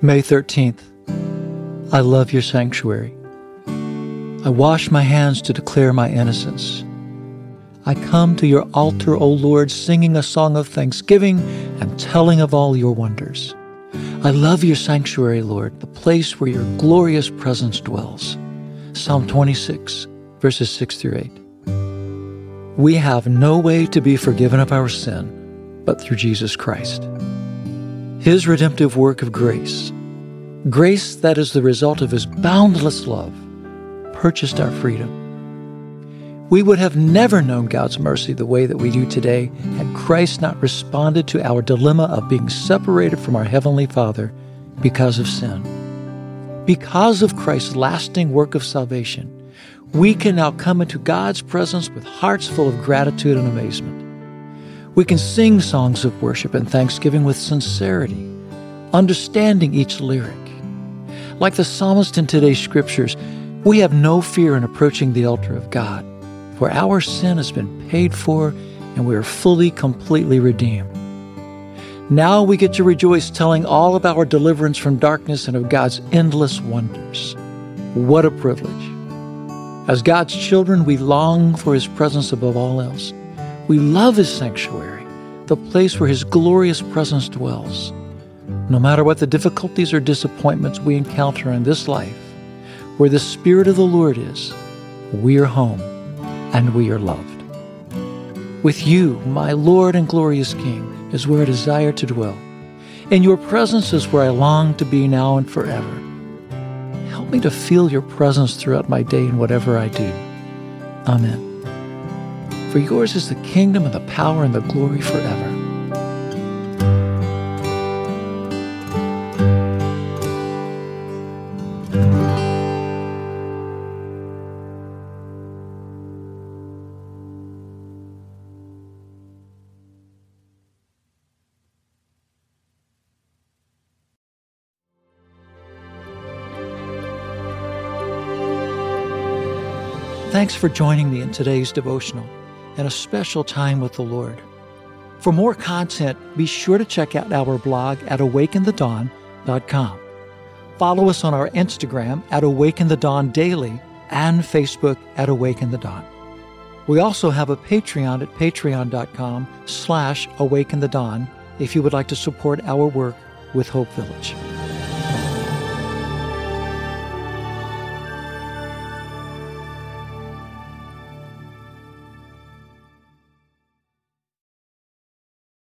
May 13th. I love your sanctuary. I wash my hands to declare my innocence. I come to your altar, O Lord, singing a song of thanksgiving and telling of all your wonders. I love your sanctuary, Lord, the place where your glorious presence dwells. Psalm 26, verses 6 through 8. We have no way to be forgiven of our sin but through Jesus Christ. His redemptive work of grace that is the result of his boundless love, purchased our freedom. We would have never known God's mercy the way that we do today had Christ not responded to our dilemma of being separated from our Heavenly Father because of sin. Because of Christ's lasting work of salvation, we can now come into God's presence with hearts full of gratitude and amazement. We can sing songs of worship and thanksgiving with sincerity, understanding each lyric. Like the psalmist in today's scriptures, we have no fear in approaching the altar of God, for our sin has been paid for and we are fully, completely redeemed. Now we get to rejoice telling all of our deliverance from darkness and of God's endless wonders. What a privilege. As God's children, we long for his presence above all else. We love his sanctuary, the place where his glorious presence dwells. No matter what the difficulties or disappointments we encounter in this life, where the Spirit of the Lord is, we are home and we are loved. With you, my Lord and glorious King, is where I desire to dwell. In your presence is where I long to be now and forever. Help me to feel your presence throughout my day in whatever I do. Amen. For yours is the kingdom and the power and the glory forever. Thanks for joining me in today's devotional and a special time with the Lord. For more content, be sure to check out our blog at awakenthedawn.com. Follow us on our Instagram at Awaken the Dawn Daily and Facebook at Awaken the Dawn. We also have a Patreon at patreon.com/awakenthedawn if you would like to support our work with Hope Village.